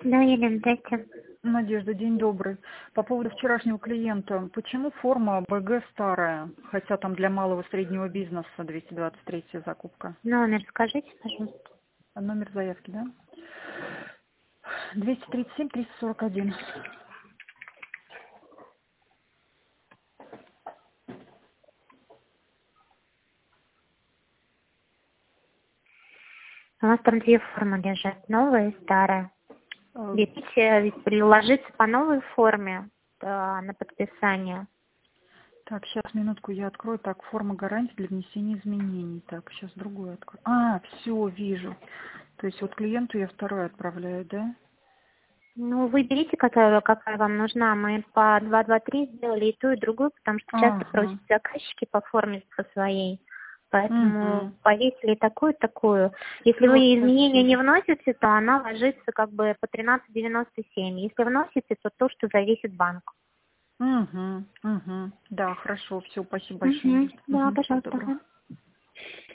Да, Елена, здрасте. Надежда, день добрый. По поводу вчерашнего клиента. Почему форма БГ старая, хотя там для малого и среднего бизнеса 223 закупка? Номер скажите, пожалуйста. А номер заявки, да? 237-341. У нас там две формы лежат, новая и старая. Э, Берите, приложиться по новой форме на подписание. Так, сейчас, минутку, я открою. Так, форма гарантии для внесения изменений. Так, сейчас другую открою. А, все, вижу. То есть вот клиенту я второй отправляю, да? Ну, вы берите, какая вам нужна. Мы по 223 сделали и ту, и другую, потому что часто Ага. просят заказчики по форме по своей. Поэтому Угу. повесили такую, такую. Если вы Все, изменения не спасибо. вносите, то она ложится как бы по 13,97. Если вносите, то то, что зависит банк. Угу. Угу. Да, хорошо, все, спасибо большое, Надежда. Да, Угу. Всего пожалуйста. доброго.